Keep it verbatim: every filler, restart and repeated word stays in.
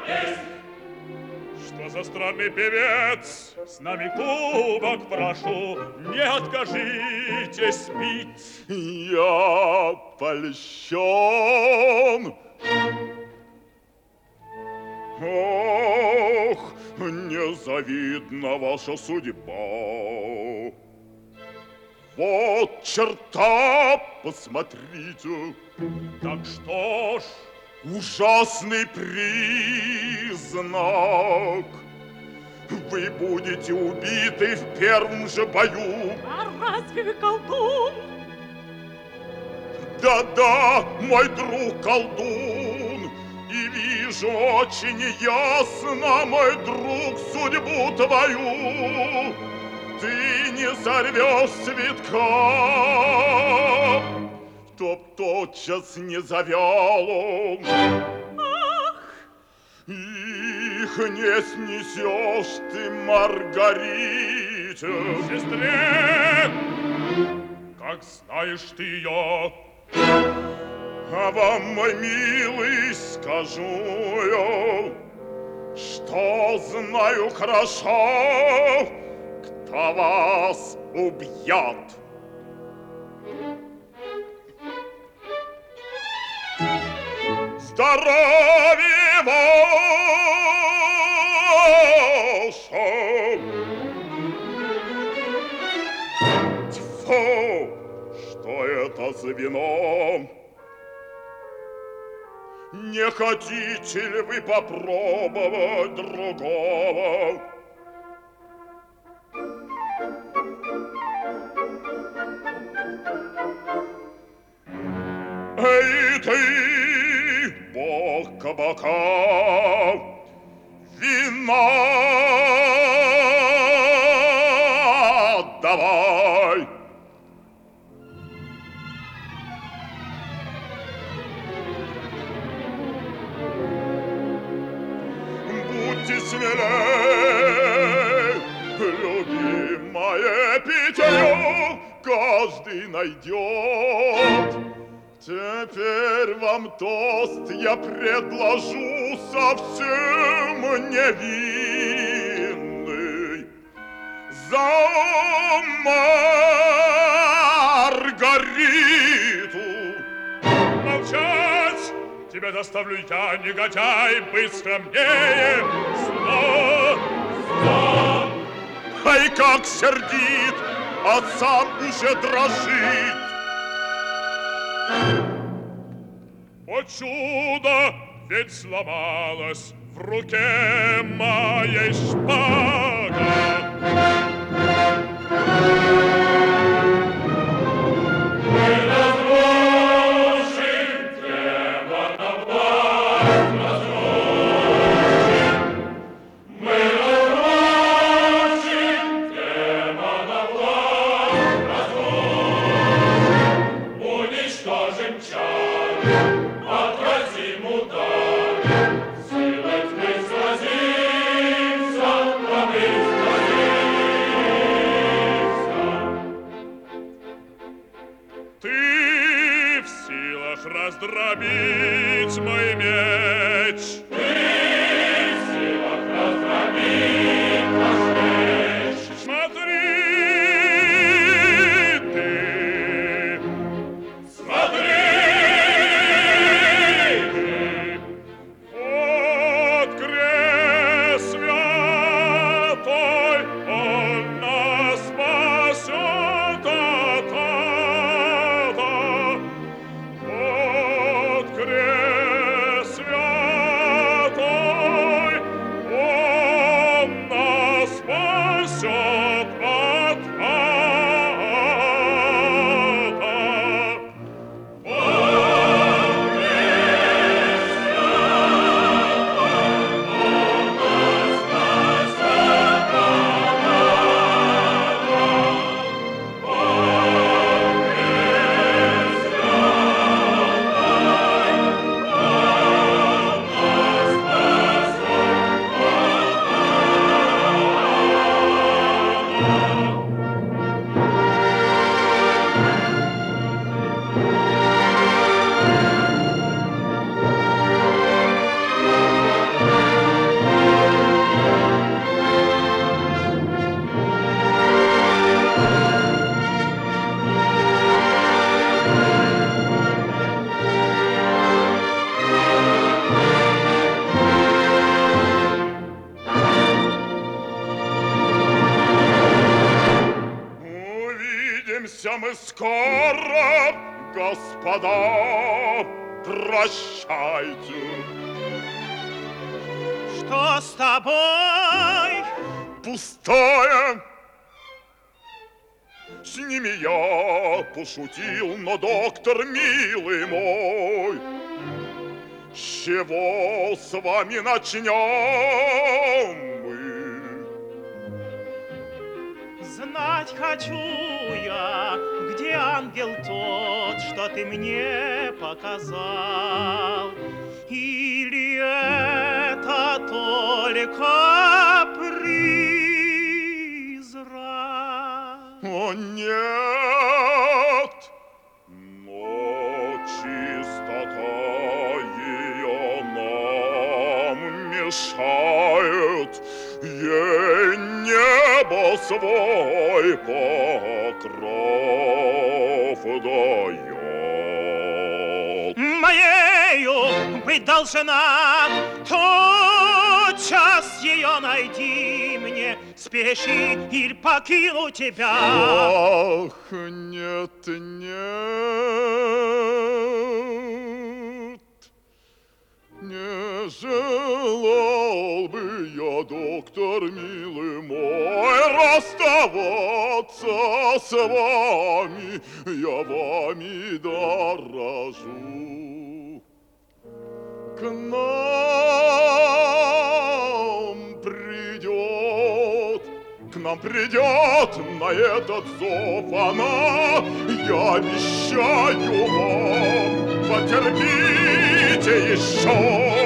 Что за странный певец? С нами кубок прошу, не откажитесь пить. Я польщен. Ох, незавидна ваша судьба. Вот черта, посмотрите. Так что ж? Ужасный признак. Вы будете убиты в первом же бою. А разве вы колдун? Да-да, мой друг колдун. И вижу очень ясно, мой друг, судьбу твою. Ты не сорвешь цветка, чтоб тотчас не завял он. Ах! Их не снесешь ты, Маргарита. Сестре, как знаешь ты ее? А вам, мой милый, скажу я, что знаю хорошо, кто вас убьет. Здоровье ваше! Тьфу! Что это за вино? Не хотите ли вы попробовать другого? Эй, ты, бог кабака, вина давай! Будьте смелей, любимое питье каждый найдет. Теперь вам тост я предложу совсем невинный. За Маргариту! Молчать! Тебя доставлю я, негодяй, быстро мне! Сто! Сто! Ай, как сердит, а сам уже дрожит! О чудо, ведь сломалась в руке моей шпага! Раздробить мой меч. Ты в силах раздробить наш меч. Смотри ты. Смотри ты. Вот крест святой, он нас спасет от ада. Крест святой, Увидимся мы скоро, господа, прощайте. Что с тобой? Пустая. С ними я пошутил, но, доктор, милый мой, с чего с вами начнем мы? Знать хочу я, где ангел тот, что ты мне показал, или это только призрак? О, нет! Но чистота ее нам мешает, ей небо свой покров дает. Моею быть должна, тотчас ее найди мне, спеши или покину тебя. Ах, нет, нет, не желал бы я, доктор, милый мой, расставаться с вами, я вами дорожу. К нам придет, к нам придет на этот зов она, я обещаю вам, потерпите еще.